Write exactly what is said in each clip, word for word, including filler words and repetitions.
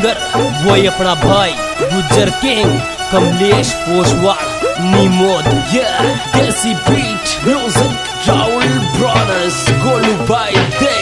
Singer वही अपना भाई Gujjar king Kamlesh Poshwad Nimod desi beat music Rahul brothers Golu भाई दे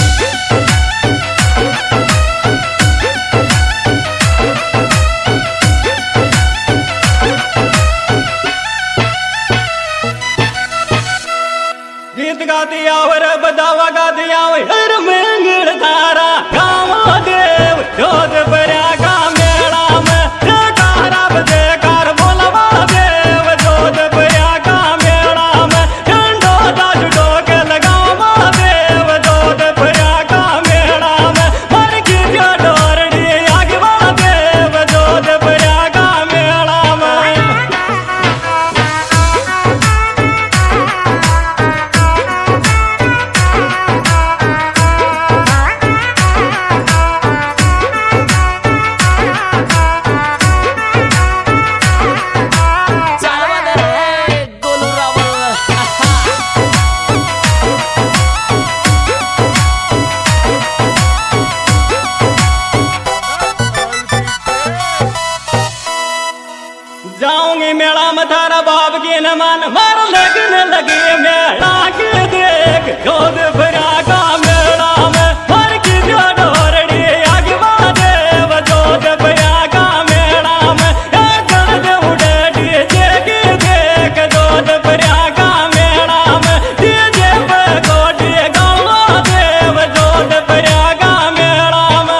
गीत गाती आवर बदावा गाती आवे हर मंगल तारा गाँव देव जोध बर्या का मेला में जयकारा जयकार बोलवा देव जोध बर्या का मेला में झंडो दास डोके लगावा देव जोध बर्या का मेला में मर की जो डोरड़ी आगवा देव जोध बर्या का मेला में जाऊंगी मेला में थारा बाप की न मान मार लगने लगी मेला के देख जोध भरा का मेला में मर की जो डोरड़ी आगवा देव जोध भरा का मेला में दर्द उड़े डीजे की देख जोध भरा का मेला में डीजे पे गोटी गावा देव जोध भरा का मेला में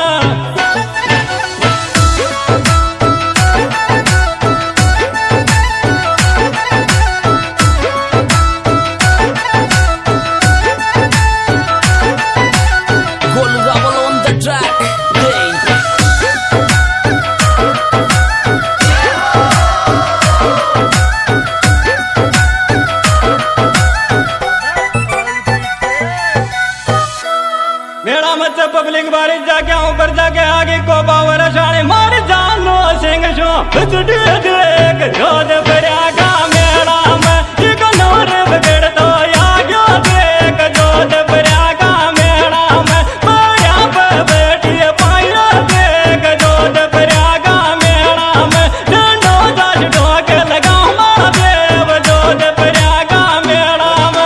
मेरा मत पब्लिक बारी जाके ऊपर जाके आगे को बावर शाणे मार जानो सिंह शो देख जोध भरा का मेला में एक नौर बगड़ तो आगे देख जोध भरा का मेला में माया पे बैठी पाया देख जोध भरा का मेला में डंडो दास ढोके लगावा देव जोध भरा का मेला में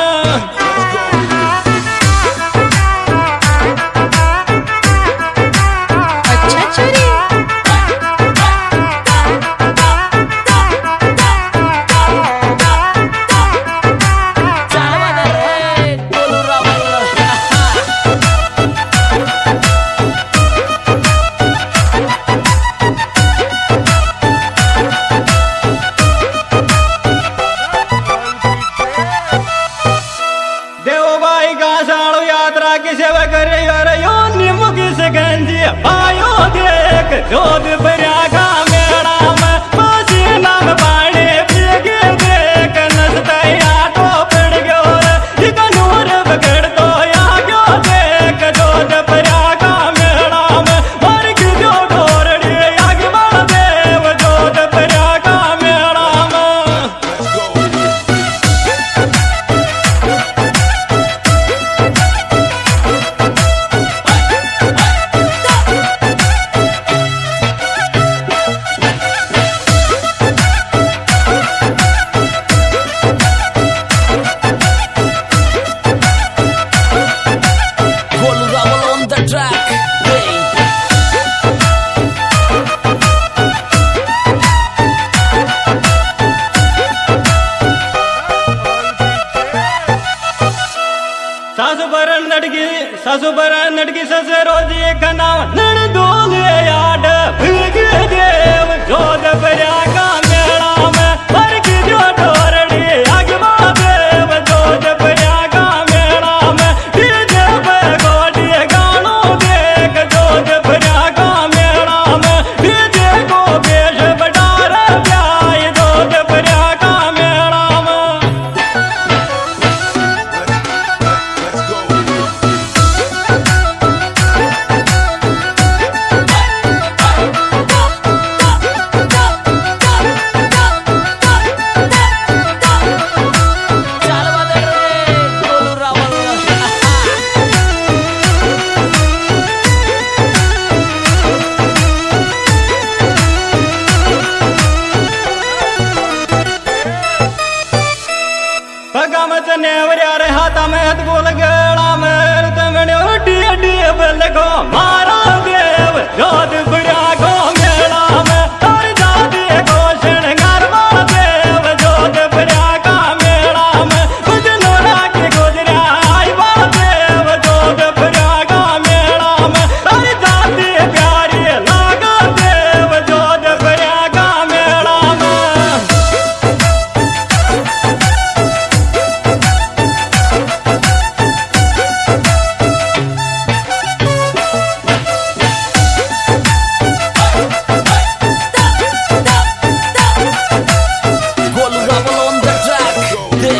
देवबाई का साड़ू यात्रा की सेवा करे यार यो निमुखी से गंजी आयो देख जोध भरा का मेला में पसीना में पानी भीगे देख नचतैया तो पड़ गयो एक नूर बगड़ तो आगयो देख जोध भरा का मेला में मर की जो डोरड़ी आगवा देव जोध भरा का मेला में सासु बरन नटकी सासु बरन नटकी सस रोजी कनाव नड़ दोले याड भीग देव जोध भरा का मेला में मर की जो डोरड़ी आगवा देव जोध भरा का मेला में डीजे पे गोटी गानो देख जोध भरा का मेला में डीजे को बेश बटार प्याय जोध भरा का मेला में गोल गला में तमड़ो डी डी बल को मारा देव जोध बुरा को मेला में और जाते को शृंगार देव जोध बुरा का मेला में कुछ नोरा के गुजरा आई देव जोध बुरा का मेला में और जाते प्यारी लागा देव जोध बुरा का मेला में Golu Rebel on the track. Day.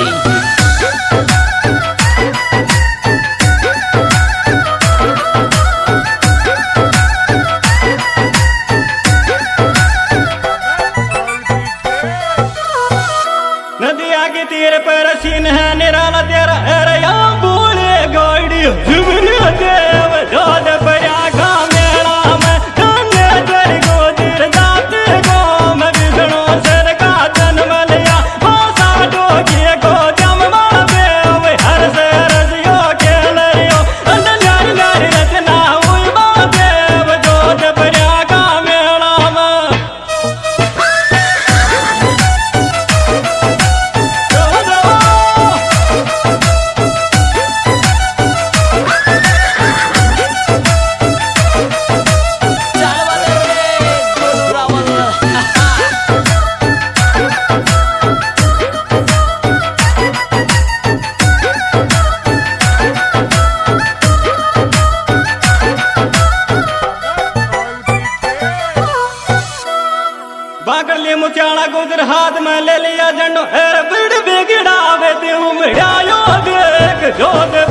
नदिया के तीर पर सीन है निराला तेरा अरे यहाँ बोले गाड़ी जुमने देव जोध बड़ा का मेला में धन्य कर गोदिर जाते गाँव में विष्णु सर का जन्म लिया भाषा टोकिए को जमवा देव हर से रजियो के लरियो अंदर नारी रचना हुई बा देव जोध बड़ा का मेला में चल बदल गोलू Rebel. बागली मुचाना गुजर हाथ में ले लिया झंडो अरे बिड़ बिगड़ा वे देव मिड़ायो देख जोध